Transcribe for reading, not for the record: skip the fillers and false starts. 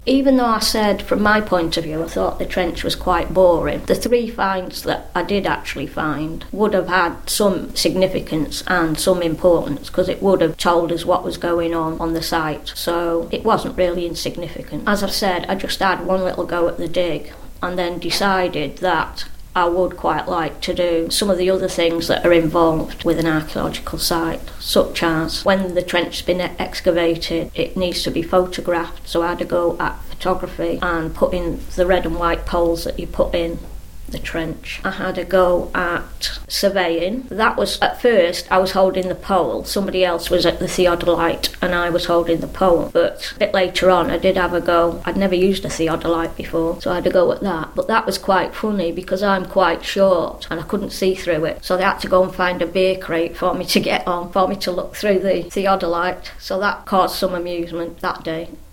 Even though I said, from my point of view, I thought the trench was quite boring, the 3 finds that I did actually find would have had some significance and some importance, because it would have told us what was going on the site. So it wasn't really insignificant. As I've said, I just had one little go at the dig and then decided that I would quite like to do some of the other things that are involved with an archaeological site, such as when the trench has been excavated, it needs to be photographed, so I had to go at photography and put in the red and white poles that you put in the trench. I had a go at surveying. That was, at first, I was holding the pole. Somebody else was at the theodolite and I was holding the pole. But a bit later on, I did have a go. I'd never used a theodolite before, so I had a go at that. But that was quite funny because I'm quite short and I couldn't see through it. So they had to go and find a beer crate for me to get on, for me to look through the theodolite. So that caused some amusement that day.